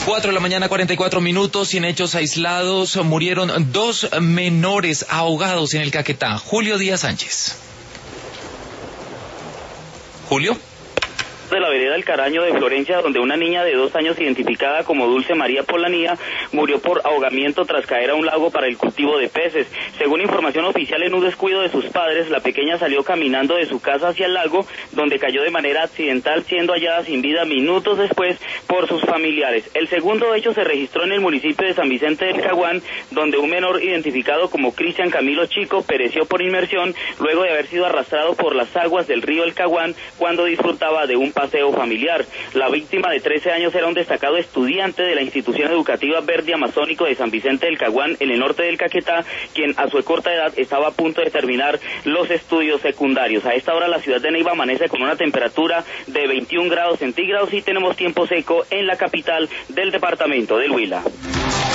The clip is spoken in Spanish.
4 de la mañana, 44 minutos, sin hechos aislados, murieron 2 menores ahogados en el Caquetá. Julio Díaz Sánchez. Julio. De la vereda del Caraño de Florencia, donde una niña de 2 años identificada como Dulce María Polanía murió por ahogamiento tras caer a un lago para el cultivo de peces. Según información oficial, en un descuido de sus padres, la pequeña salió caminando de su casa hacia el lago, donde cayó de manera accidental, siendo hallada sin vida minutos después por sus familiares. El segundo hecho se registró en el municipio de San Vicente del Caguán, donde un menor identificado como Cristian Camilo Chico pereció por inmersión luego de haber sido arrastrado por las aguas del río El Caguán cuando disfrutaba de un paseo familiar. La víctima de 13 años era un destacado estudiante de la institución educativa Verde Amazónico de San Vicente del Caguán, en el norte del Caquetá, quien a su corta edad estaba a punto de terminar los estudios secundarios. A esta hora la ciudad de Neiva amanece con una temperatura de 21 grados centígrados y tenemos tiempo seco en la capital del departamento del Huila.